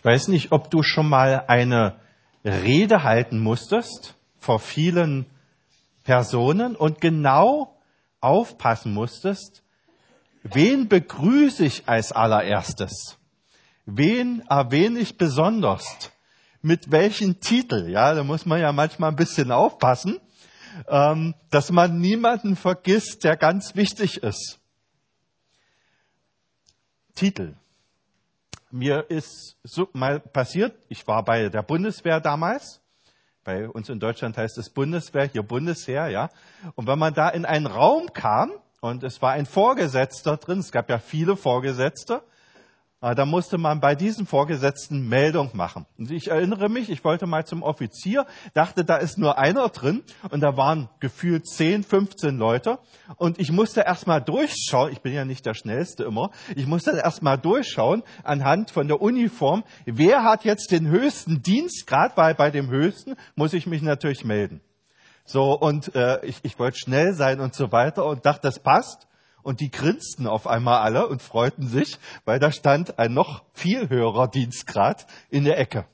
Ich weiß nicht, ob du schon mal eine Rede halten musstest vor vielen Personen und genau aufpassen musstest, wen begrüße ich als allererstes? Wen erwähne ich besonders? Mit welchem Titel? Ja, da muss man ja manchmal ein bisschen aufpassen, dass man niemanden vergisst, der ganz wichtig ist. Titel. Mir ist so mal passiert, ich war bei der Bundeswehr damals. Bei uns in Deutschland heißt es Bundeswehr, hier Bundesheer, ja. Und wenn man da in einen Raum kam und es war ein Vorgesetzter drin, es gab ja viele Vorgesetzte, da musste man bei diesem Vorgesetzten Meldung machen. Und ich erinnere mich, ich wollte mal zum Offizier, dachte, da ist nur einer drin und da waren gefühlt 10, 15 Leute und ich musste erst mal durchschauen, ich bin ja nicht der Schnellste immer, ich musste erst mal durchschauen anhand von der Uniform, wer hat jetzt den höchsten Dienstgrad, weil bei dem höchsten muss ich mich natürlich melden. So, und ich wollte schnell sein und so weiter und dachte, das passt. Und die grinsten auf einmal alle und freuten sich, weil da stand ein noch viel höherer Dienstgrad in der Ecke.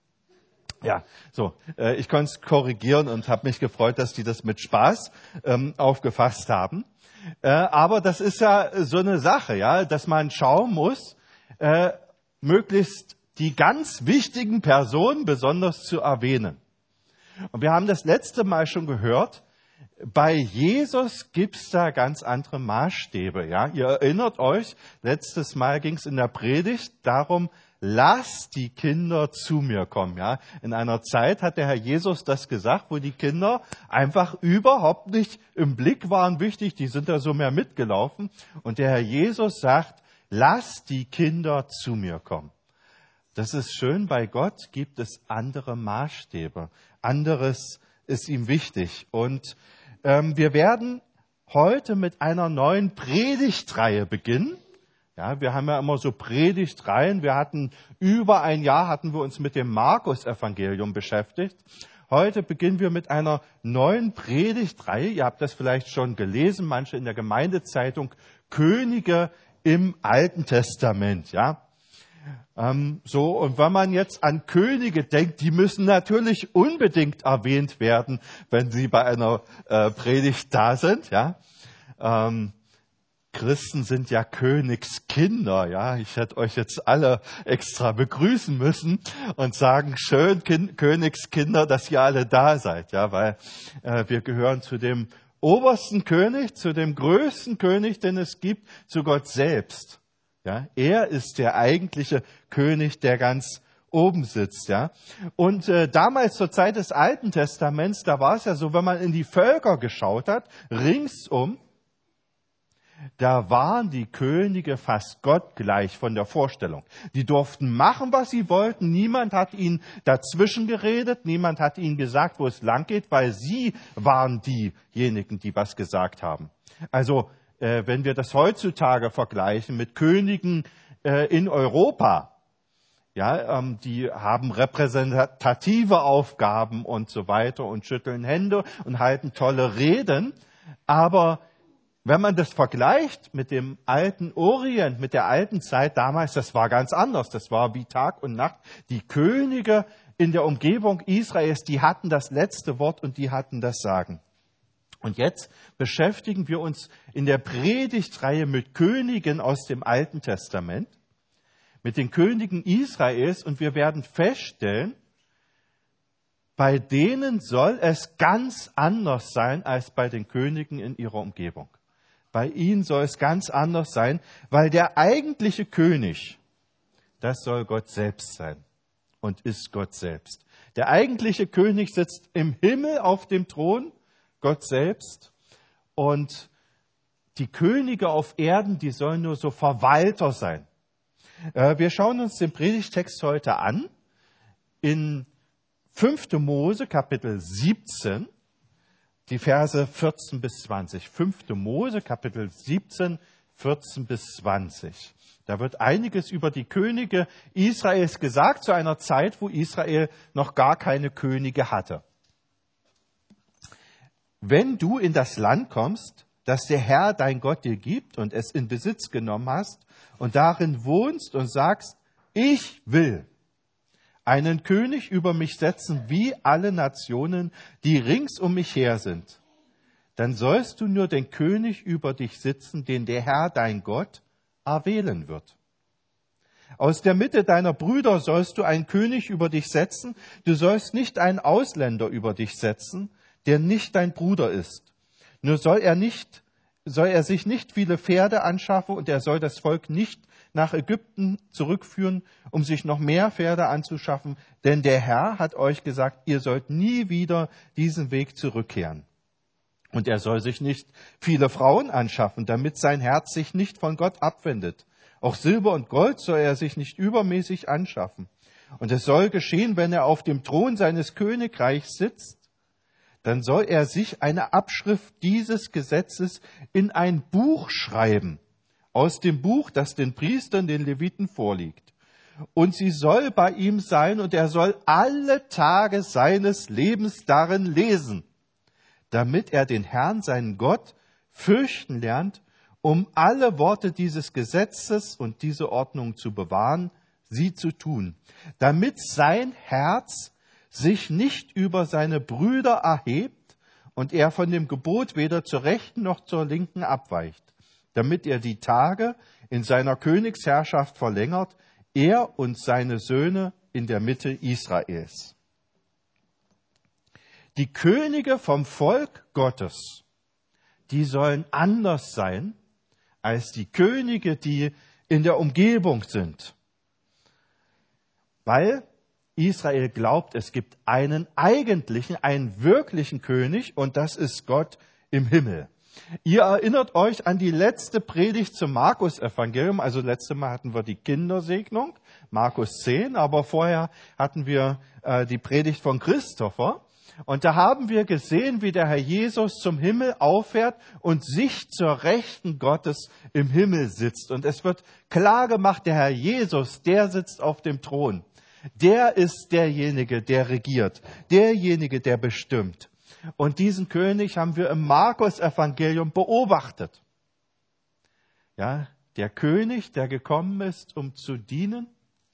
Ja, so, ich konnte es korrigieren und habe mich gefreut, dass die das mit Spaß aufgefasst haben. Aber das ist ja so eine Sache, ja, dass man schauen muss, möglichst die ganz wichtigen Personen besonders zu erwähnen. Und wir haben das letzte Mal schon gehört, bei Jesus gibt's da ganz andere Maßstäbe. Ja? Ihr erinnert euch, letztes Mal ging's in der Predigt darum, lasst die Kinder zu mir kommen. Ja? In einer Zeit hat der Herr Jesus das gesagt, wo die Kinder einfach überhaupt nicht im Blick waren wichtig, die sind da so mehr mitgelaufen. Und der Herr Jesus sagt, lasst die Kinder zu mir kommen. Das ist schön, bei Gott gibt es andere Maßstäbe. Anderes ist ihm wichtig. Und wir werden heute mit einer neuen Predigtreihe beginnen. Ja, wir haben ja immer so Predigtreihen. Wir hatten über ein Jahr hatten wir uns mit dem Markus-Evangelium beschäftigt. Heute beginnen wir mit einer neuen Predigtreihe. Ihr habt das vielleicht schon gelesen, manche in der Gemeindezeitung, Könige im Alten Testament, ja. So, und wenn man jetzt an Könige denkt, die müssen natürlich unbedingt erwähnt werden, wenn sie bei einer Predigt da sind, ja. Christen sind ja Königskinder, ja. Ich hätte euch jetzt alle extra begrüßen müssen und sagen, schön, Königskinder, dass ihr alle da seid, ja, weil wir gehören zu dem obersten König, zu dem größten König, den es gibt, zu Gott selbst. Ja, er ist der eigentliche König, der ganz oben sitzt, ja. Und damals zur Zeit des Alten Testaments, da war es ja so, wenn man in die Völker geschaut hat, ringsum, da waren die Könige fast gottgleich von der Vorstellung. Die durften machen, was sie wollten. Niemand hat ihnen dazwischen geredet. Niemand hat ihnen gesagt, wo es lang geht, weil sie waren diejenigen, die was gesagt haben. Also, wenn wir das heutzutage vergleichen mit Königen in Europa, ja, die haben repräsentative Aufgaben und so weiter und schütteln Hände und halten tolle Reden. Aber wenn man das vergleicht mit dem alten Orient, mit der alten Zeit damals, das war ganz anders. Das war wie Tag und Nacht. Die Könige in der Umgebung Israels, die hatten das letzte Wort und die hatten das Sagen. Und jetzt beschäftigen wir uns in der Predigtreihe mit Königen aus dem Alten Testament, mit den Königen Israels, und wir werden feststellen, bei denen soll es ganz anders sein als bei den Königen in ihrer Umgebung. Bei ihnen soll es ganz anders sein, weil der eigentliche König, das soll Gott selbst sein und ist Gott selbst. Der eigentliche König sitzt im Himmel auf dem Thron, Gott selbst, und die Könige auf Erden, die sollen nur so Verwalter sein. Wir schauen uns den Predigtext heute an, in 5. Mose, Kapitel 17, die Verse 14 bis 20. 5. Mose, Kapitel 17, 14 bis 20. Da wird einiges über die Könige Israels gesagt, zu einer Zeit, wo Israel noch gar keine Könige hatte. Wenn du in das Land kommst, das der Herr, dein Gott, dir gibt und es in Besitz genommen hast und darin wohnst und sagst, ich will einen König über mich setzen, wie alle Nationen, die rings um mich her sind. Dann sollst du nur den König über dich sitzen, den der Herr, dein Gott, erwählen wird. Aus der Mitte deiner Brüder sollst du einen König über dich setzen. Du sollst nicht einen Ausländer über dich setzen, der nicht dein Bruder ist. Nur soll er sich nicht viele Pferde anschaffen und er soll das Volk nicht nach Ägypten zurückführen, um sich noch mehr Pferde anzuschaffen. Denn der Herr hat euch gesagt, ihr sollt nie wieder diesen Weg zurückkehren. Und er soll sich nicht viele Frauen anschaffen, damit sein Herz sich nicht von Gott abwendet. Auch Silber und Gold soll er sich nicht übermäßig anschaffen. Und es soll geschehen, wenn er auf dem Thron seines Königreichs sitzt, dann soll er sich eine Abschrift dieses Gesetzes in ein Buch schreiben, aus dem Buch, das den Priestern, den Leviten vorliegt. Und sie soll bei ihm sein und er soll alle Tage seines Lebens darin lesen, damit er den Herrn, seinen Gott, fürchten lernt, um alle Worte dieses Gesetzes und diese Ordnung zu bewahren, sie zu tun, damit sein Herz sich nicht über seine Brüder erhebt und er von dem Gebot weder zur rechten noch zur linken abweicht, damit er die Tage in seiner Königsherrschaft verlängert, er und seine Söhne in der Mitte Israels. Die Könige vom Volk Gottes, die sollen anders sein als die Könige, die in der Umgebung sind. Weil Israel glaubt, es gibt einen eigentlichen, einen wirklichen König und das ist Gott im Himmel. Ihr erinnert euch an die letzte Predigt zum Markus-Evangelium. Also letzte Mal hatten wir die Kindersegnung, Markus 10, aber vorher hatten wir die Predigt von Christopher. Und da haben wir gesehen, wie der Herr Jesus zum Himmel auffährt und sich zur Rechten Gottes im Himmel sitzt. Und es wird klar gemacht, der Herr Jesus, der sitzt auf dem Thron. Der ist derjenige, der regiert, derjenige, der bestimmt. Und diesen König haben wir im Markus-Evangelium beobachtet. Ja, der König, der gekommen ist, um zu dienen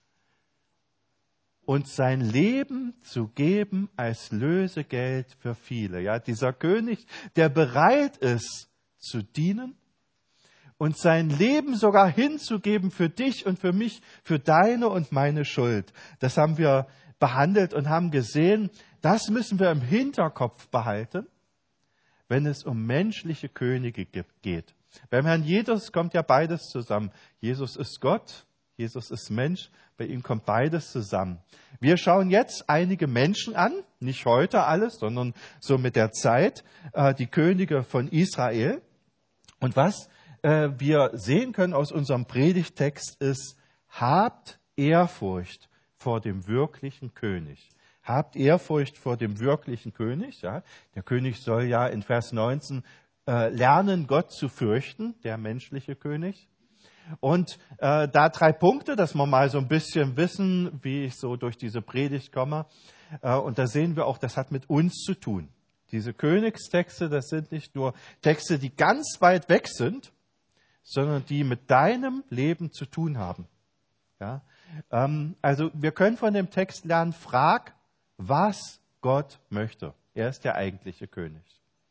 und sein Leben zu geben als Lösegeld für viele. Ja, dieser König, der bereit ist zu dienen und sein Leben sogar hinzugeben für dich und für mich, für deine und meine Schuld. Das haben wir behandelt und haben gesehen, das müssen wir im Hinterkopf behalten, wenn es um menschliche Könige geht. Beim Herrn Jesus kommt ja beides zusammen. Jesus ist Gott, Jesus ist Mensch, bei ihm kommt beides zusammen. Wir schauen jetzt einige Menschen an, nicht heute alles, sondern so mit der Zeit, die Könige von Israel. Und was wir sehen können aus unserem Predigtext ist, habt Ehrfurcht vor dem wirklichen König. Habt Ehrfurcht vor dem wirklichen König. Ja? Der König soll ja in Vers 19 lernen, Gott zu fürchten, der menschliche König. Und da 3 Punkte, dass wir mal so ein bisschen wissen, wie ich so durch diese Predigt komme. Und da sehen wir auch, das hat mit uns zu tun. Diese Königstexte, das sind nicht nur Texte, die ganz weit weg sind, sondern die mit deinem Leben zu tun haben. Ja? Also wir können von dem Text lernen, frag, was Gott möchte. Er ist der eigentliche König.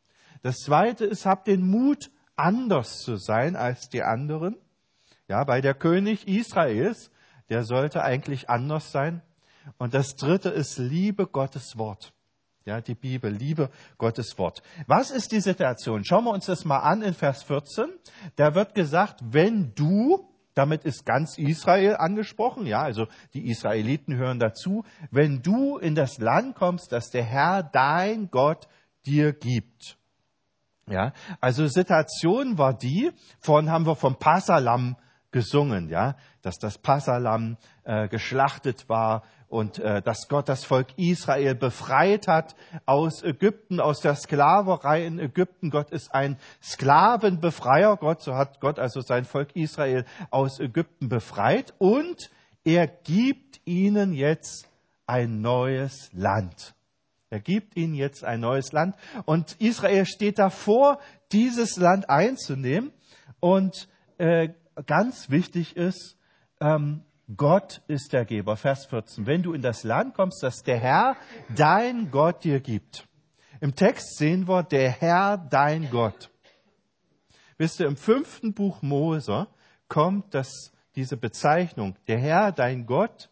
Das Zweite ist, hab den Mut, anders zu sein als die anderen. Ja, weil der König Israels, der sollte eigentlich anders sein. Und das Dritte ist, liebe Gottes Wort. Ja, die Bibel, liebe Gottes Wort. Was ist die Situation? Schauen wir uns das mal an in Vers 14. Da wird gesagt, wenn du, damit ist ganz Israel angesprochen, ja, also die Israeliten hören dazu, wenn du in das Land kommst, das der Herr, dein Gott, dir gibt. Ja, also Situation war die, vorhin haben wir vom Passalamm gesungen, ja, dass das Passalamm geschlachtet war und dass Gott das Volk Israel befreit hat aus Ägypten, aus der Sklaverei in Ägypten. Gott ist ein Sklavenbefreier. Gott, so hat Gott also sein Volk Israel aus Ägypten befreit und er gibt ihnen jetzt ein neues Land. Er gibt ihnen jetzt ein neues Land und Israel steht davor, dieses Land einzunehmen und ganz wichtig ist, Gott ist der Geber. Vers 14. Wenn du in das Land kommst, das der Herr, dein Gott, dir gibt. Im Text sehen wir, der Herr, dein Gott. Wisst ihr, im 5. Buch Mose kommt diese Bezeichnung, der Herr, dein Gott,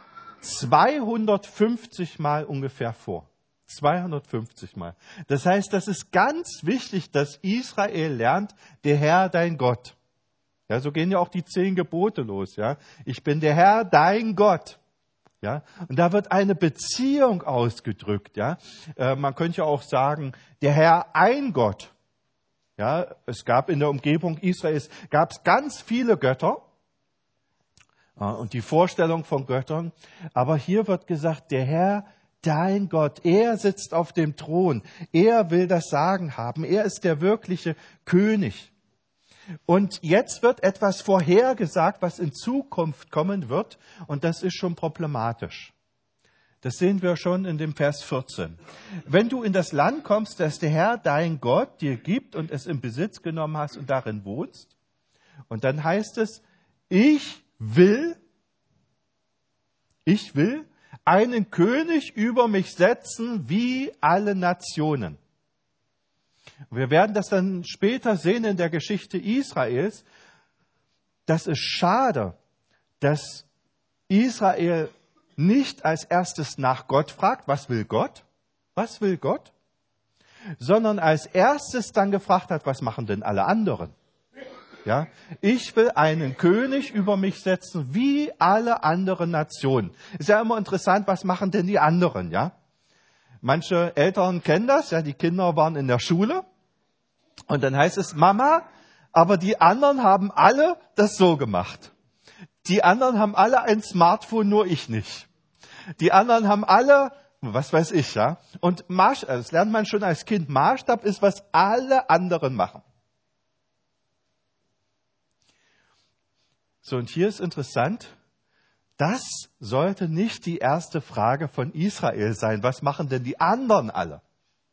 250 Mal ungefähr vor. 250 Mal. Das heißt, das ist ganz wichtig, dass Israel lernt, der Herr, dein Gott. Ja, so gehen ja auch die 10 Gebote los, ja. Ich bin der Herr, dein Gott. Ja, und da wird eine Beziehung ausgedrückt, ja. Man könnte ja auch sagen, der Herr, ein Gott. Ja, es gab in der Umgebung Israels, gab es ganz viele Götter. Und die Vorstellung von Göttern. Aber hier wird gesagt, der Herr, dein Gott, er sitzt auf dem Thron. Er will das Sagen haben. Er ist der wirkliche König. Und jetzt wird etwas vorhergesagt, was in Zukunft kommen wird. Und das ist schon problematisch. Das sehen wir schon in dem Vers 14. Wenn du in das Land kommst, das der Herr, dein Gott, dir gibt und es in Besitz genommen hast und darin wohnst. Und dann heißt es, ich will einen König über mich setzen wie alle Nationen. Wir werden das dann später sehen in der Geschichte Israels. Das ist schade, dass Israel nicht als erstes nach Gott fragt, was will Gott? Was will Gott? Sondern als erstes dann gefragt hat, was machen denn alle anderen? Ja, ich will einen König über mich setzen, wie alle anderen Nationen. Ist ja immer interessant, was machen denn die anderen, ja? Manche Eltern kennen das, ja, die Kinder waren in der Schule und dann heißt es, Mama, aber die anderen haben alle das so gemacht. Die anderen haben alle ein Smartphone, nur ich nicht. Die anderen haben alle, was weiß ich, ja. Und das lernt man schon als Kind, Maßstab ist, was alle anderen machen. So, und hier ist interessant, das sollte nicht die erste Frage von Israel sein. Was machen denn die anderen alle?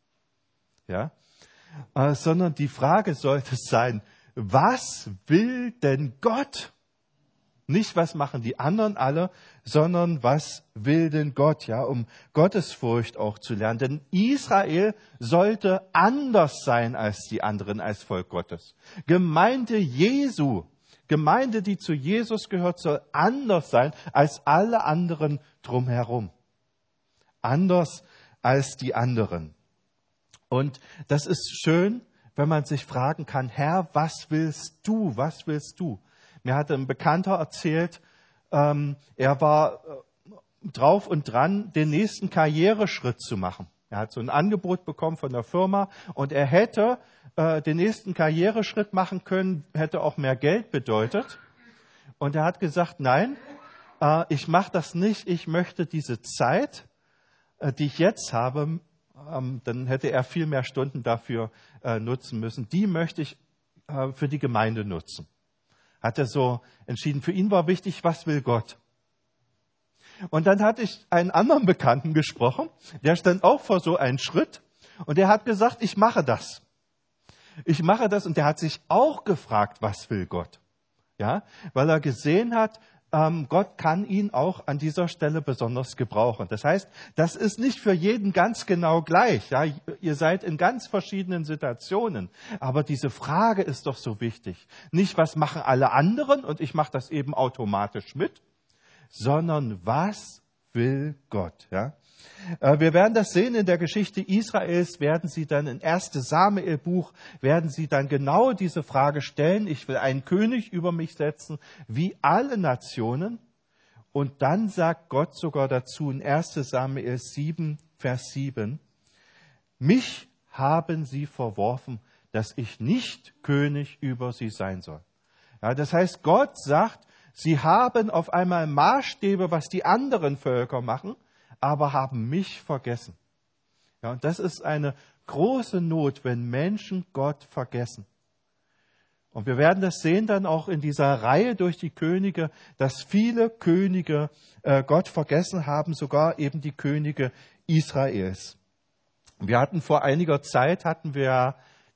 Ja, sondern die Frage sollte sein, was will denn Gott? Nicht, was machen die anderen alle, sondern was will denn Gott, ja, um Gottesfurcht auch zu lernen. Denn Israel sollte anders sein als die anderen, als Volk Gottes. Gemeinde Jesu, Gemeinde, die zu Jesus gehört, soll anders sein als alle anderen drumherum. Anders als die anderen. Und das ist schön, wenn man sich fragen kann, Herr, was willst du? Was willst du? Mir hatte ein Bekannter erzählt, er war drauf und dran, den nächsten Karriereschritt zu machen. Er hat so ein Angebot bekommen von der Firma und er hätte den nächsten Karriereschritt machen können, hätte auch mehr Geld bedeutet. Und er hat gesagt, nein, ich mache das nicht, ich möchte diese Zeit, die ich jetzt habe, dann hätte er viel mehr Stunden dafür nutzen müssen, die möchte ich für die Gemeinde nutzen. Hat er so entschieden. Für ihn war wichtig, was will Gott? Und dann hatte ich einen anderen Bekannten gesprochen, der stand auch vor so einem Schritt und der hat gesagt, ich mache das. Ich mache das und der hat sich auch gefragt, was will Gott? Ja, weil er gesehen hat, Gott kann ihn auch an dieser Stelle besonders gebrauchen. Das heißt, das ist nicht für jeden ganz genau gleich. Ja, ihr seid in ganz verschiedenen Situationen. Aber diese Frage ist doch so wichtig. Nicht, was machen alle anderen und ich mache das eben automatisch mit, sondern was will Gott? Ja? Wir werden das sehen in der Geschichte Israels, werden sie dann in 1. Samuel-Buch, werden sie dann genau diese Frage stellen, ich will einen König über mich setzen, wie alle Nationen. Und dann sagt Gott sogar dazu in 1. Samuel 7, Vers 7, mich haben sie verworfen, dass ich nicht König über sie sein soll. Ja, das heißt, Gott sagt, sie haben auf einmal Maßstäbe, was die anderen Völker machen, aber haben mich vergessen. Ja, und das ist eine große Not, wenn Menschen Gott vergessen. Und wir werden das sehen dann auch in dieser Reihe durch die Könige, dass viele Könige Gott vergessen haben, sogar eben die Könige Israels. Wir hatten vor einiger Zeit,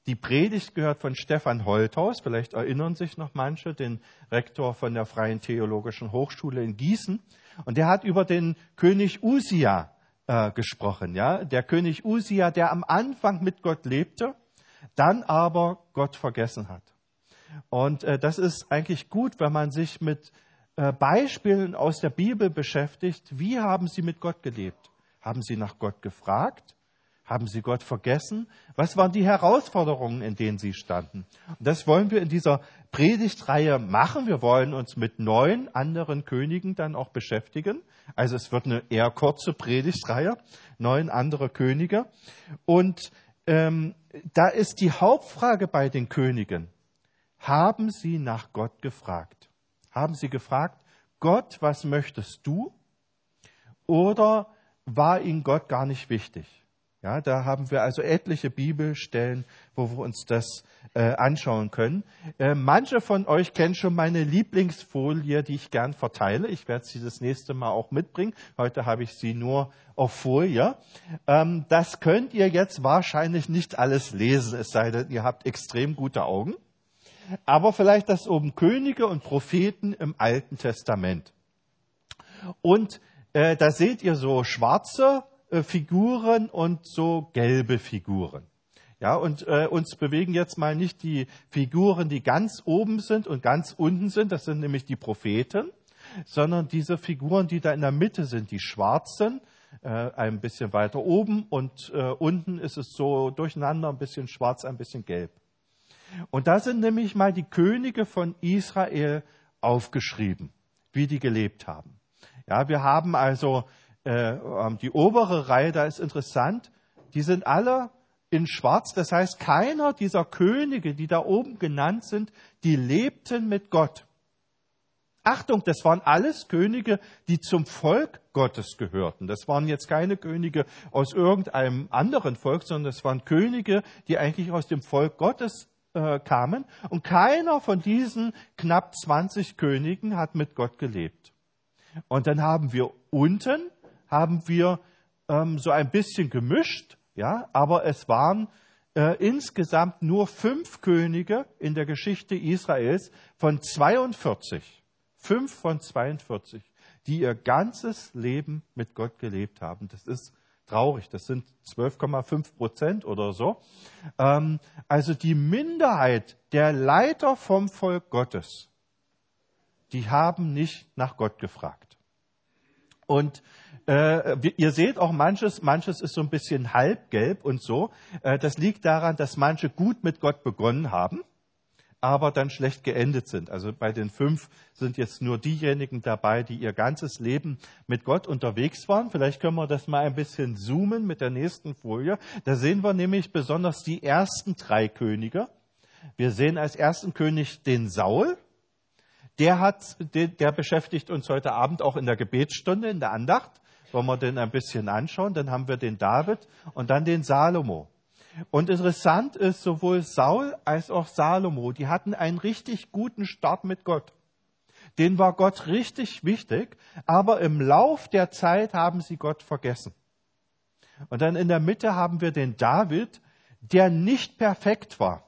die Predigt gehört von Stefan Holthaus, vielleicht erinnern sich noch manche, den Rektor von der Freien Theologischen Hochschule in Gießen. Und der hat über den König Usia gesprochen. Ja? Der König Usia, der am Anfang mit Gott lebte, dann aber Gott vergessen hat. Und das ist eigentlich gut, wenn man sich mit Beispielen aus der Bibel beschäftigt. Wie haben sie mit Gott gelebt? Haben sie nach Gott gefragt? Haben sie Gott vergessen? Was waren die Herausforderungen, in denen sie standen? Und das wollen wir in dieser Predigtreihe machen. Wir wollen uns mit 9 anderen Königen dann auch beschäftigen. Also es wird eine eher kurze Predigtreihe, 9 andere Könige. Und da ist die Hauptfrage bei den Königen: Haben sie nach Gott gefragt? Haben sie gefragt, Gott, was möchtest du? Oder war ihnen Gott gar nicht wichtig? Ja, da haben wir also etliche Bibelstellen, wo wir uns das anschauen können. Manche von euch kennen schon meine Lieblingsfolie, die ich gern verteile. Ich werde sie das nächste Mal auch mitbringen. Heute habe ich sie nur auf Folie. Das könnt ihr jetzt wahrscheinlich nicht alles lesen, es sei denn, ihr habt extrem gute Augen. Aber vielleicht das oben: Könige und Propheten im Alten Testament. Und da seht ihr so schwarze Figuren und so gelbe Figuren. Ja, und uns bewegen jetzt mal nicht die Figuren, die ganz oben sind und ganz unten sind, das sind nämlich die Propheten, sondern diese Figuren, die da in der Mitte sind, die schwarzen, ein bisschen weiter oben, und unten ist es so durcheinander, ein bisschen schwarz, ein bisschen gelb. Und da sind nämlich mal die Könige von Israel aufgeschrieben, wie die gelebt haben. Ja, wir haben also die obere Reihe, da ist interessant, die sind alle in Schwarz. Das heißt, keiner dieser Könige, die da oben genannt sind, die lebten mit Gott. Achtung, das waren alles Könige, die zum Volk Gottes gehörten. Das waren jetzt keine Könige aus irgendeinem anderen Volk, sondern das waren Könige, die eigentlich aus dem Volk Gottes kamen. Und keiner von diesen knapp 20 Königen hat mit Gott gelebt. Und dann haben wir unten so ein bisschen gemischt, ja, aber es waren insgesamt nur 5 Könige in der Geschichte Israels von 42. 5 von 42, die ihr ganzes Leben mit Gott gelebt haben. Das ist traurig, das sind 12,5% oder so. Also die Minderheit der Leiter vom Volk Gottes, die haben nicht nach Gott gefragt. Und ihr seht auch, manches ist so ein bisschen halbgelb und so. Das liegt daran, dass manche gut mit Gott begonnen haben, aber dann schlecht geendet sind. Also bei den 5 sind jetzt nur diejenigen dabei, die ihr ganzes Leben mit Gott unterwegs waren. Vielleicht können wir das mal ein bisschen zoomen mit der nächsten Folie. Da sehen wir nämlich besonders die ersten 3 Könige. Wir sehen als ersten König den Saul. Der beschäftigt uns heute Abend auch in der Gebetsstunde, in der Andacht. Wollen wir den ein bisschen anschauen. Dann haben wir den David und dann den Salomo. Und interessant ist, sowohl Saul als auch Salomo, die hatten einen richtig guten Start mit Gott. Denen war Gott richtig wichtig, aber im Lauf der Zeit haben sie Gott vergessen. Und dann in der Mitte haben wir den David, der nicht perfekt war.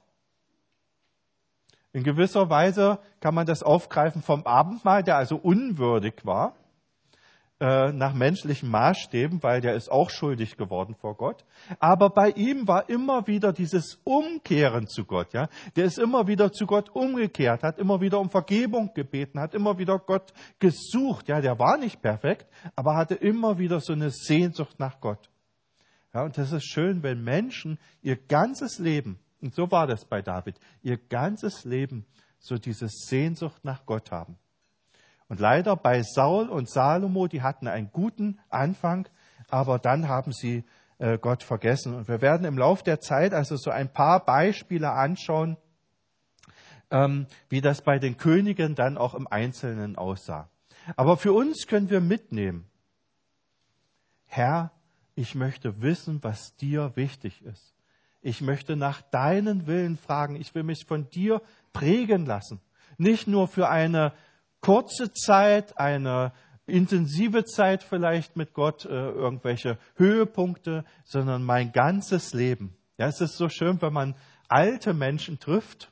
In gewisser Weise kann man das aufgreifen vom Abendmahl, der also unwürdig war, nach menschlichen Maßstäben, weil der ist auch schuldig geworden vor Gott. Aber bei ihm war immer wieder dieses Umkehren zu Gott. Ja? Der ist immer wieder zu Gott umgekehrt, hat immer wieder um Vergebung gebeten, hat immer wieder Gott gesucht. Ja, der war nicht perfekt, aber hatte immer wieder so eine Sehnsucht nach Gott. Ja, und das ist schön, wenn Menschen ihr ganzes Leben, und so war das bei David, ihr ganzes Leben so diese Sehnsucht nach Gott haben. Und leider bei Saul und Salomo, die hatten einen guten Anfang, aber dann haben sie Gott vergessen. Und wir werden im Laufe der Zeit also so ein paar Beispiele anschauen, wie das bei den Königen dann auch im Einzelnen aussah. Aber für uns können wir mitnehmen: Herr, ich möchte wissen, was dir wichtig ist. Ich möchte nach deinen Willen fragen. Ich will mich von dir prägen lassen. Nicht nur für eine kurze Zeit, eine intensive Zeit vielleicht mit Gott, irgendwelche Höhepunkte, sondern mein ganzes Leben. Ja, es ist so schön, wenn man alte Menschen trifft.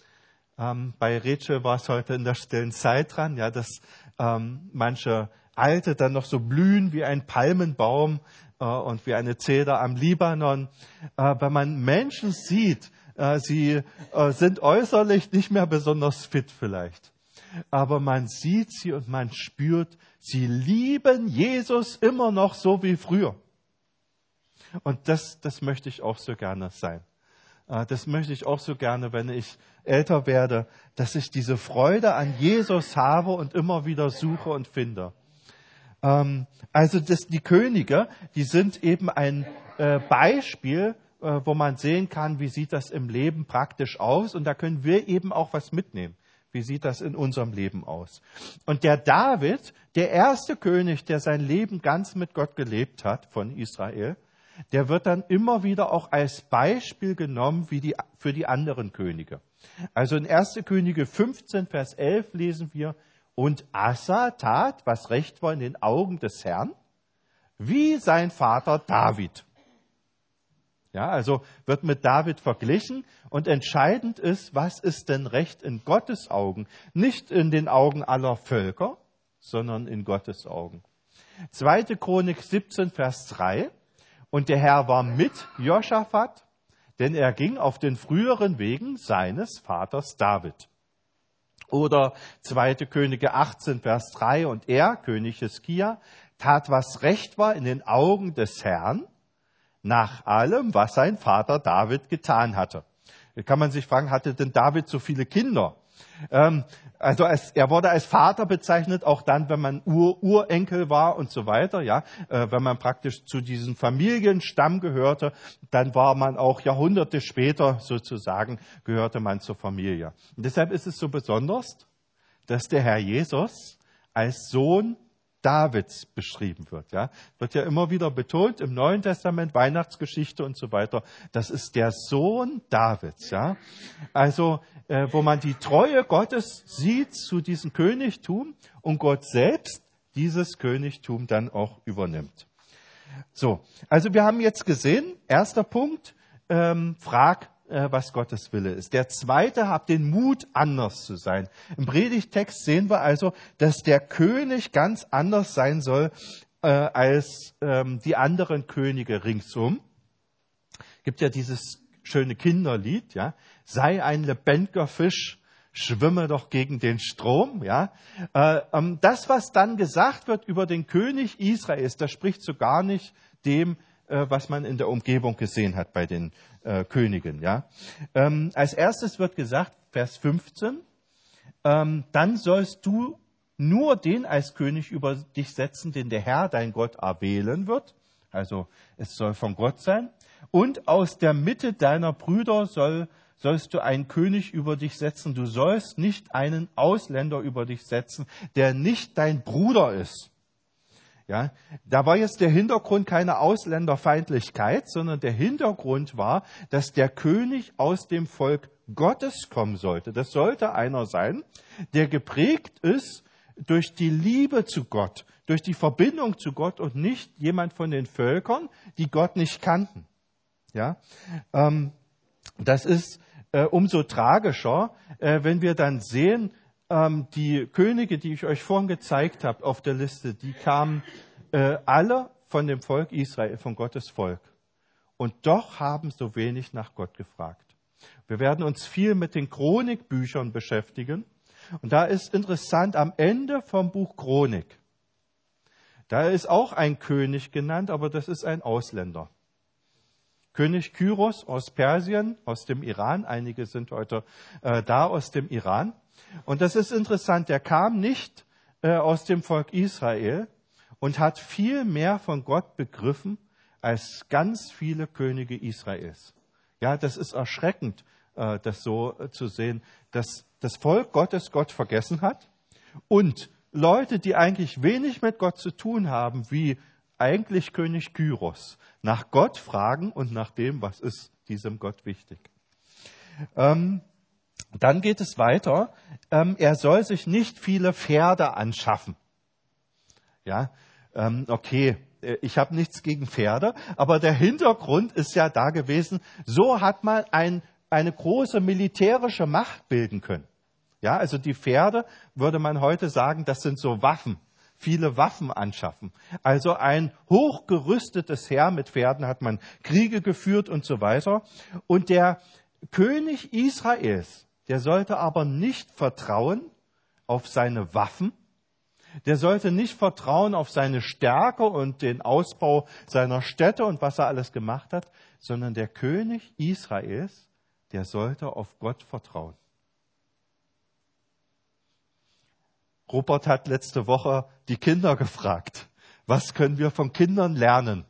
Bei Rachel war es heute in der stillen Zeit dran, ja, dass manche Alte dann noch so blühen wie ein Palmenbaum und wie eine Zeder am Libanon. Wenn man Menschen sieht, sie sind äußerlich nicht mehr besonders fit vielleicht, aber man sieht sie und man spürt, sie lieben Jesus immer noch so wie früher. Und das möchte ich auch so gerne sein. Das möchte ich auch so gerne, wenn ich älter werde, dass ich diese Freude an Jesus habe und immer wieder suche und finde. Also die Könige, die sind eben ein Beispiel, wo man sehen kann, wie sieht das im Leben praktisch aus. Und da können wir eben auch was mitnehmen. Wie sieht das in unserem Leben aus? Und der David, der erste König, der sein Leben ganz mit Gott gelebt hat von Israel, der wird dann immer wieder auch als Beispiel genommen für die anderen Könige. Also in 1. Könige 15, Vers 11 lesen wir, und Asa tat, was recht war in den Augen des Herrn, wie sein Vater David. Ja, also wird mit David verglichen und entscheidend ist, was ist denn recht in Gottes Augen? Nicht in den Augen aller Völker, sondern in Gottes Augen. 2. Chronik 17, Vers 3. Und der Herr war mit Josaphat, denn er ging auf den früheren Wegen seines Vaters David. Oder 2. Könige 18, Vers 3. Und er, König Hiskia, tat, was recht war in den Augen des Herrn, nach allem, was sein Vater David getan hatte. Da kann man sich fragen, hatte denn David so viele Kinder? Also er wurde als Vater bezeichnet, auch dann, wenn man Urenkel war und so weiter. Ja, wenn man praktisch zu diesem Familienstamm gehörte, dann war man auch Jahrhunderte später sozusagen, gehörte man zur Familie. Und deshalb ist es so besonders, dass der Herr Jesus als Sohn Davids beschrieben wird. Ja, wird ja immer wieder betont im Neuen Testament, Weihnachtsgeschichte und so weiter. Das ist der Sohn Davids. Ja, also wo man die Treue Gottes sieht zu diesem Königtum und Gott selbst dieses Königtum dann auch übernimmt. So, also wir haben jetzt gesehen, erster Punkt, frag, was Gottes Wille ist. Der zweite, hab den Mut, anders zu sein. Im Predigtext sehen wir also, dass der König ganz anders sein soll als die anderen Könige ringsum. Gibt ja dieses schöne Kinderlied, ja, sei ein lebendiger Fisch, schwimme doch gegen den Strom, ja. Das, was dann gesagt wird über den König Israels, das spricht so gar nicht dem, was man in der Umgebung gesehen hat bei den Königen, ja. Als erstes wird gesagt, Vers 15, dann sollst du nur den als König über dich setzen, den der Herr, dein Gott, erwählen wird. Also es soll von Gott sein. Und aus der Mitte deiner Brüder sollst du einen König über dich setzen. Du sollst nicht einen Ausländer über dich setzen, der nicht dein Bruder ist. Ja, da war jetzt der Hintergrund keine Ausländerfeindlichkeit, sondern der Hintergrund war, dass der König aus dem Volk Gottes kommen sollte. Das sollte einer sein, der geprägt ist durch die Liebe zu Gott, durch die Verbindung zu Gott und nicht jemand von den Völkern, die Gott nicht kannten. Ja, das ist umso tragischer, wenn wir dann sehen, die Könige, die ich euch vorhin gezeigt habe auf der Liste, die kamen alle von dem Volk Israel, von Gottes Volk. Und doch haben so wenig nach Gott gefragt. Wir werden uns viel mit den Chronikbüchern beschäftigen. Und da ist interessant, am Ende vom Buch Chronik, da ist auch ein König genannt, aber das ist ein Ausländer. König Kyros aus Persien, aus dem Iran. Einige sind heute da aus dem Iran. Und das ist interessant, der kam nicht aus dem Volk Israel und hat viel mehr von Gott begriffen als ganz viele Könige Israels. Ja, das ist erschreckend, das so zu sehen, dass das Volk Gottes Gott vergessen hat und Leute, die eigentlich wenig mit Gott zu tun haben, wie eigentlich König Kyros, nach Gott fragen und nach dem, was ist diesem Gott wichtig. Dann geht es weiter. Er soll sich nicht viele Pferde anschaffen. Ja, okay, ich habe nichts gegen Pferde, aber der Hintergrund ist ja da gewesen, so hat man ein eine große militärische Macht bilden können. Ja, also die Pferde, würde man heute sagen, das sind so Waffen. Viele Waffen anschaffen. Also ein hochgerüstetes Heer mit Pferden hat man Kriege geführt und so weiter. Und der König Israels, der sollte aber nicht vertrauen auf seine Waffen. Der sollte nicht vertrauen auf seine Stärke und den Ausbau seiner Städte und was er alles gemacht hat, sondern der König Israels, der sollte auf Gott vertrauen. Robert hat letzte Woche die Kinder gefragt, was können wir von Kindern lernen?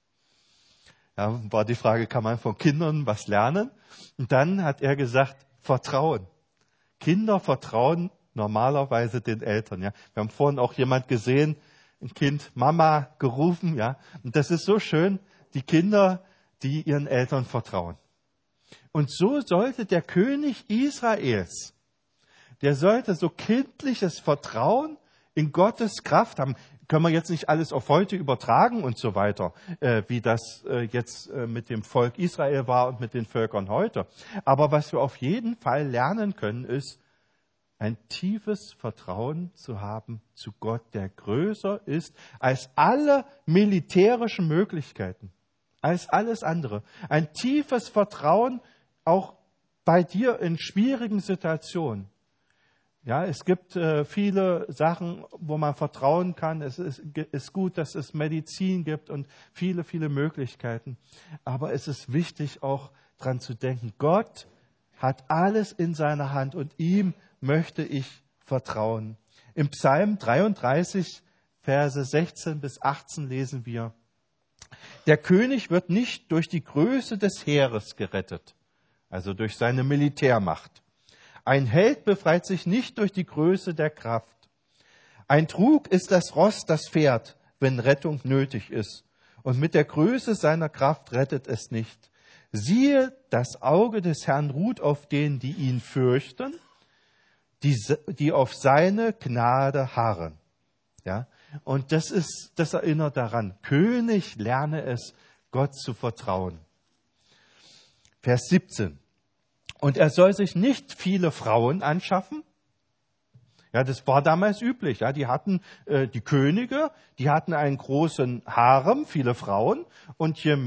Ja, war die Frage, kann man von Kindern was lernen? Und dann hat er gesagt, Vertrauen. Kinder vertrauen normalerweise den Eltern. Ja. Wir haben vorhin auch jemand gesehen, ein Kind Mama gerufen. Ja. Und das ist so schön, die Kinder, die ihren Eltern vertrauen. Und so sollte der König Israels, der sollte so kindliches Vertrauen in Gottes Kraft haben. Können wir jetzt nicht alles auf heute übertragen und so weiter, wie das jetzt mit dem Volk Israel war und mit den Völkern heute. Aber was wir auf jeden Fall lernen können, ist, ein tiefes Vertrauen zu haben zu Gott, der größer ist als alle militärischen Möglichkeiten, als alles andere. Ein tiefes Vertrauen auch bei dir in schwierigen Situationen. Ja, es gibt viele Sachen, wo man vertrauen kann. Es ist gut, dass es Medizin gibt und viele, viele Möglichkeiten. Aber es ist wichtig, auch dran zu denken, Gott hat alles in seiner Hand und ihm möchte ich vertrauen. Im Psalm 33, Verse 16 bis 18 lesen wir, der König wird nicht durch die Größe des Heeres gerettet, also durch seine Militärmacht. Ein Held befreit sich nicht durch die Größe der Kraft. Ein Trug ist das Ross, das Pferd, wenn Rettung nötig ist. Und mit der Größe seiner Kraft rettet es nicht. Siehe, das Auge des Herrn ruht auf denen, die ihn fürchten, die auf seine Gnade harren. Ja? Und das erinnert daran. König, lerne es, Gott zu vertrauen. Vers 17. Und er soll sich nicht viele Frauen anschaffen. Ja, das war damals üblich. Ja, die hatten die Könige, die hatten einen großen Harem, viele Frauen. Und je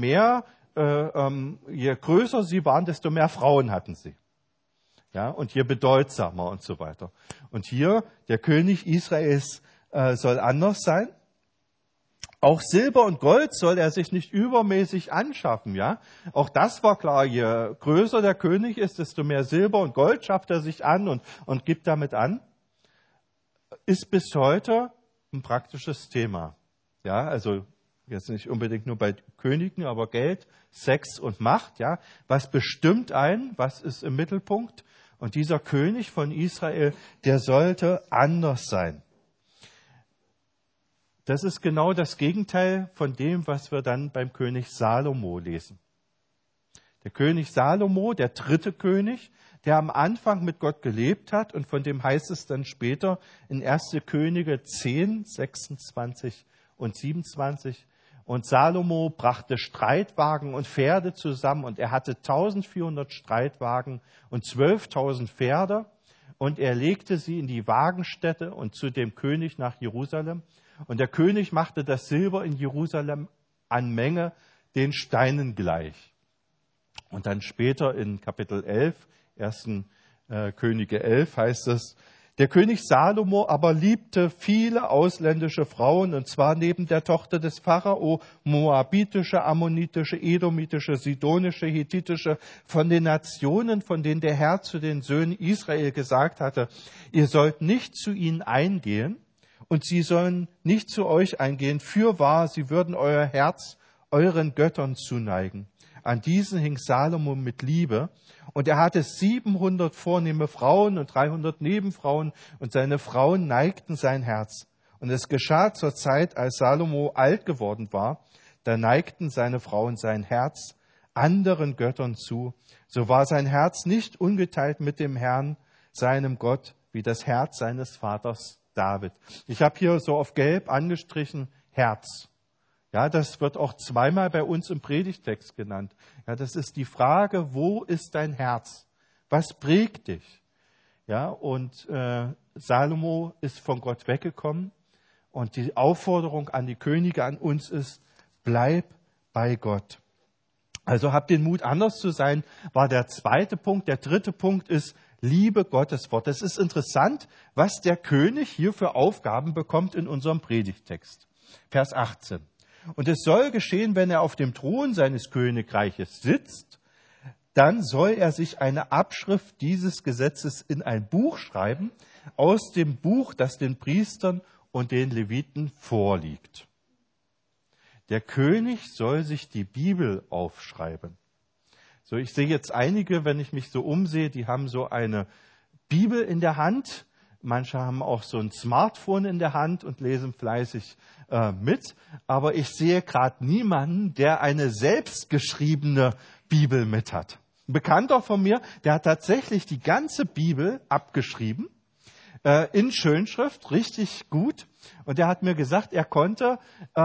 größer sie waren, desto mehr Frauen hatten sie. Ja, und je bedeutsamer und so weiter. Und hier, der König Israels soll anders sein. Auch Silber und Gold soll er sich nicht übermäßig anschaffen, ja. Auch das war klar, je größer der König ist, desto mehr Silber und Gold schafft er sich an und gibt damit an. Ist bis heute ein praktisches Thema. Ja, also jetzt nicht unbedingt nur bei Königen, aber Geld, Sex und Macht, ja. Was bestimmt einen? Was ist im Mittelpunkt? Und dieser König von Israel, der sollte anders sein. Das ist genau das Gegenteil von dem, was wir dann beim König Salomo lesen. Der König Salomo, der dritte König, der am Anfang mit Gott gelebt hat und von dem heißt es dann später in 1. Könige 10, 26 und 27. Und Salomo brachte Streitwagen und Pferde zusammen und er hatte 1400 Streitwagen und 12.000 Pferde und er legte sie in die Wagenstätte und zu dem König nach Jerusalem. Und der König machte das Silber in Jerusalem an Menge den Steinen gleich. Und dann später in Kapitel 11, 1. Könige 11 heißt es, der König Salomo aber liebte viele ausländische Frauen, und zwar neben der Tochter des Pharao moabitische, ammonitische, edomitische, sidonische, hethitische, von den Nationen, von denen der Herr zu den Söhnen Israel gesagt hatte, ihr sollt nicht zu ihnen eingehen, und sie sollen nicht zu euch eingehen. Fürwahr, sie würden euer Herz euren Göttern zuneigen. An diesen hing Salomo mit Liebe. Und er hatte 700 vornehme Frauen und 300 Nebenfrauen. Und seine Frauen neigten sein Herz. Und es geschah zur Zeit, als Salomo alt geworden war. Da neigten seine Frauen sein Herz anderen Göttern zu. So war sein Herz nicht ungeteilt mit dem Herrn, seinem Gott, wie das Herz seines Vaters David. Ich habe hier so auf Gelb angestrichen Herz. Ja, das wird auch zweimal bei uns im Predigtext genannt. Ja, das ist die Frage, wo ist dein Herz? Was prägt dich? Ja, und Salomo ist von Gott weggekommen. Und die Aufforderung an die Könige, an uns ist, bleib bei Gott. Also habt den Mut, anders zu sein, war der zweite Punkt. Der dritte Punkt ist, liebe Gottes Wort. Es ist interessant, was der König hier für Aufgaben bekommt in unserem Predigtext. Vers 18. Und es soll geschehen, wenn er auf dem Thron seines Königreiches sitzt, dann soll er sich eine Abschrift dieses Gesetzes in ein Buch schreiben, aus dem Buch, das den Priestern und den Leviten vorliegt. Der König soll sich die Bibel aufschreiben. So, ich sehe jetzt einige, wenn ich mich so umsehe, die haben so eine Bibel in der Hand. Manche haben auch so ein Smartphone in der Hand und lesen fleißig mit. Aber ich sehe gerade niemanden, der eine selbstgeschriebene Bibel mit hat. Ein Bekannter von mir, der hat tatsächlich die ganze Bibel abgeschrieben. In Schönschrift, richtig gut. Und er hat mir gesagt, er konnte,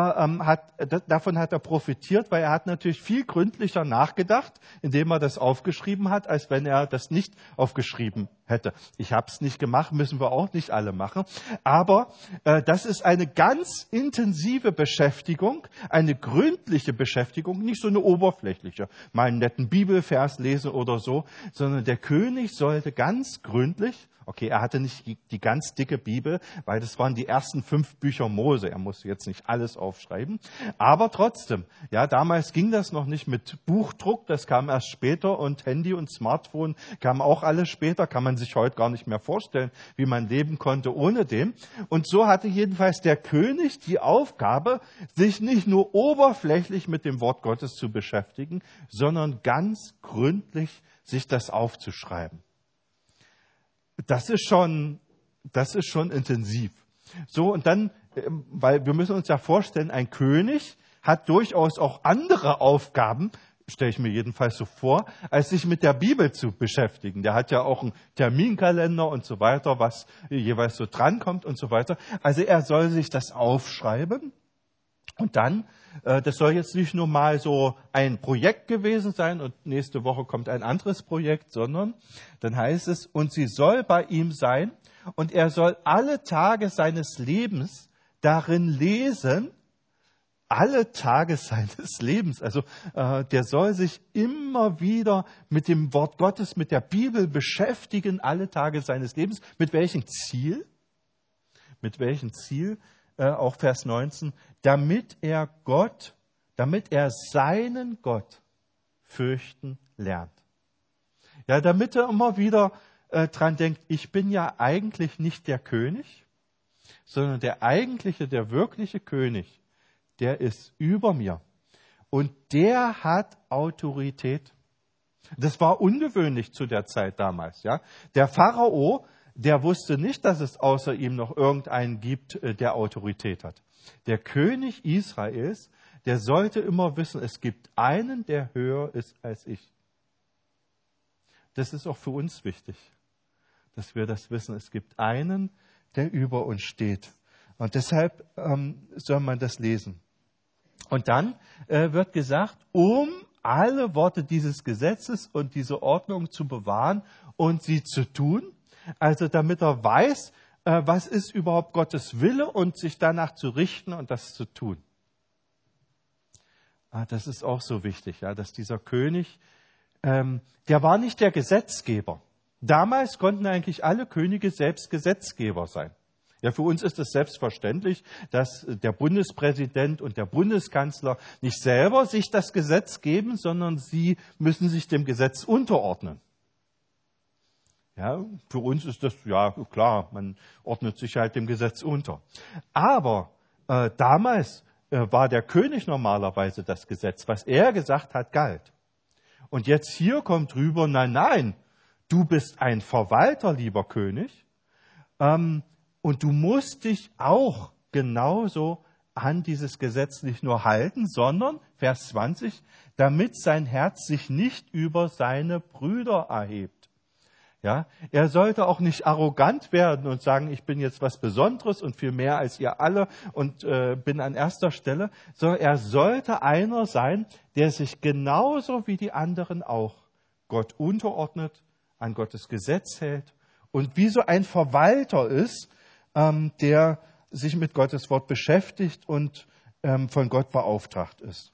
davon hat er profitiert, weil er hat natürlich viel gründlicher nachgedacht, indem er das aufgeschrieben hat, als wenn er das nicht aufgeschrieben hätte. Ich habe es nicht gemacht, müssen wir auch nicht alle machen. Aber das ist eine ganz intensive Beschäftigung, eine gründliche Beschäftigung, nicht so eine oberflächliche, mal einen netten Bibelvers lesen oder so, sondern der König sollte ganz gründlich. Okay, er hatte nicht die ganz dicke Bibel, weil das waren die ersten 5 Bücher Mose. Er musste jetzt nicht alles aufschreiben. Aber trotzdem, ja, damals ging das noch nicht mit Buchdruck. Das kam erst später und Handy und Smartphone kamen auch alles später. Kann man sich heute gar nicht mehr vorstellen, wie man leben konnte ohne dem. Und so hatte jedenfalls der König die Aufgabe, sich nicht nur oberflächlich mit dem Wort Gottes zu beschäftigen, sondern ganz gründlich sich das aufzuschreiben. Das ist schon intensiv. So, und dann, weil wir müssen uns ja vorstellen, ein König hat durchaus auch andere Aufgaben, stelle ich mir jedenfalls so vor, als sich mit der Bibel zu beschäftigen. Der hat ja auch einen Terminkalender und so weiter, was jeweils so drankommt und so weiter. Also er soll sich das aufschreiben. Und dann, das soll jetzt nicht nur mal so ein Projekt gewesen sein und nächste Woche kommt ein anderes Projekt, sondern dann heißt es, und sie soll bei ihm sein und er soll alle Tage seines Lebens darin lesen, alle Tage seines Lebens. Also der soll sich immer wieder mit dem Wort Gottes, mit der Bibel beschäftigen, alle Tage seines Lebens. Mit welchem Ziel? Mit welchem Ziel? Auch Vers 19, damit er seinen Gott fürchten lernt. Ja, damit er immer wieder dran denkt, ich bin ja eigentlich nicht der König, sondern der eigentliche, der wirkliche König, der ist über mir. Und der hat Autorität. Das war ungewöhnlich zu der Zeit damals. Ja? Der Pharao, der wusste nicht, dass es außer ihm noch irgendeinen gibt, der Autorität hat. Der König Israels, der sollte immer wissen, es gibt einen, der höher ist als ich. Das ist auch für uns wichtig, dass wir das wissen. Es gibt einen, der über uns steht. Und deshalb soll man das lesen. Und dann wird gesagt, um alle Worte dieses Gesetzes und diese Ordnung zu bewahren und sie zu tun, also damit er weiß, was ist überhaupt Gottes Wille und sich danach zu richten und das zu tun. Das ist auch so wichtig, ja, dass dieser König, der war nicht der Gesetzgeber. Damals konnten eigentlich alle Könige selbst Gesetzgeber sein. Ja, für uns ist es selbstverständlich, dass der Bundespräsident und der Bundeskanzler nicht selber sich das Gesetz geben, sondern sie müssen sich dem Gesetz unterordnen. Ja, für uns ist das, ja klar, man ordnet sich halt dem Gesetz unter. Aber damals war der König normalerweise das Gesetz. Was er gesagt hat, galt. Und jetzt hier kommt rüber, nein, du bist ein Verwalter, lieber König, und du musst dich auch genauso an dieses Gesetz nicht nur halten, sondern, Vers 20, damit sein Herz sich nicht über seine Brüder erhebt. Ja, er sollte auch nicht arrogant werden und sagen, ich bin jetzt was Besonderes und viel mehr als ihr alle und bin an erster Stelle, sondern er sollte einer sein, der sich genauso wie die anderen auch Gott unterordnet, an Gottes Gesetz hält und wie so ein Verwalter ist, der sich mit Gottes Wort beschäftigt und von Gott beauftragt ist.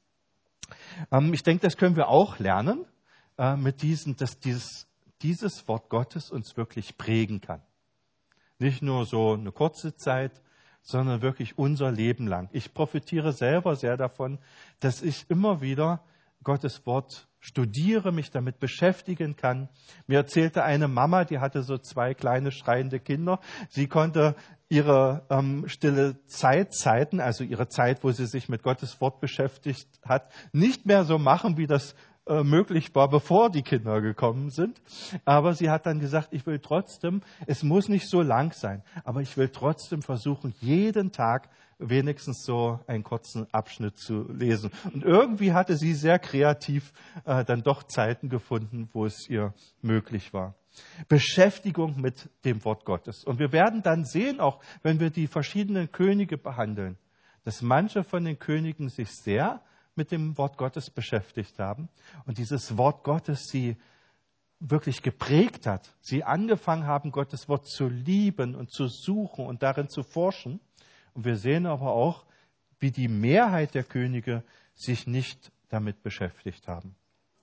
Ich denke, das können wir auch lernen, dass dieses Wort Gottes uns wirklich prägen kann. Nicht nur so eine kurze Zeit, sondern wirklich unser Leben lang. Ich profitiere selber sehr davon, dass ich immer wieder Gottes Wort studiere, mich damit beschäftigen kann. Mir erzählte eine Mama, die hatte so 2 kleine schreiende Kinder. Sie konnte ihre stille Zeiten, also ihre Zeit, wo sie sich mit Gottes Wort beschäftigt hat, nicht mehr so machen, wie das möglich war, bevor die Kinder gekommen sind. Aber sie hat dann gesagt, ich will trotzdem, es muss nicht so lang sein, aber ich will trotzdem versuchen, jeden Tag wenigstens so einen kurzen Abschnitt zu lesen. Und irgendwie hatte sie sehr kreativ dann doch Zeiten gefunden, wo es ihr möglich war. Beschäftigung mit dem Wort Gottes. Und wir werden dann sehen, auch wenn wir die verschiedenen Könige behandeln, dass manche von den Königen sich sehr mit dem Wort Gottes beschäftigt haben und dieses Wort Gottes sie wirklich geprägt hat. Sie angefangen haben, Gottes Wort zu lieben und zu suchen und darin zu forschen. Und wir sehen aber auch, wie die Mehrheit der Könige sich nicht damit beschäftigt haben.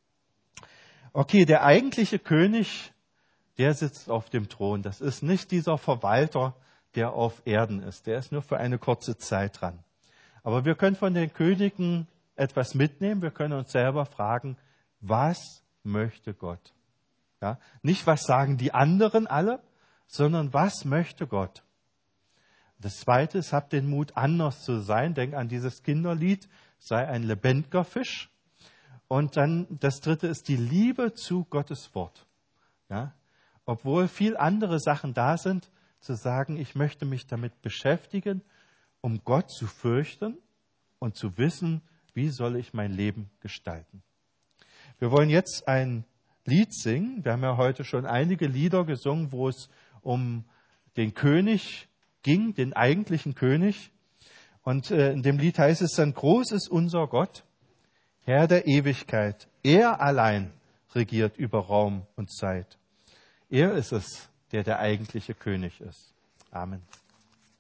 Okay, der eigentliche König, der sitzt auf dem Thron. Das ist nicht dieser Verwalter, der auf Erden ist. Der ist nur für eine kurze Zeit dran. Aber wir können von den Königen etwas mitnehmen. Wir können uns selber fragen, was möchte Gott? Ja, nicht, was sagen die anderen alle, sondern was möchte Gott? Das Zweite ist, habt den Mut, anders zu sein. Denk an dieses Kinderlied, sei ein lebendiger Fisch. Und dann das Dritte ist die Liebe zu Gottes Wort. Ja, obwohl viel andere Sachen da sind, zu sagen, ich möchte mich damit beschäftigen, um Gott zu fürchten und zu wissen, wie soll ich mein Leben gestalten. Wir wollen jetzt ein Lied singen. Wir haben ja heute schon einige Lieder gesungen, wo es um den König ging, den eigentlichen König. Und in dem Lied heißt es dann, groß ist unser Gott, Herr der Ewigkeit. Er allein regiert über Raum und Zeit. Er ist es, der eigentliche König ist. Amen.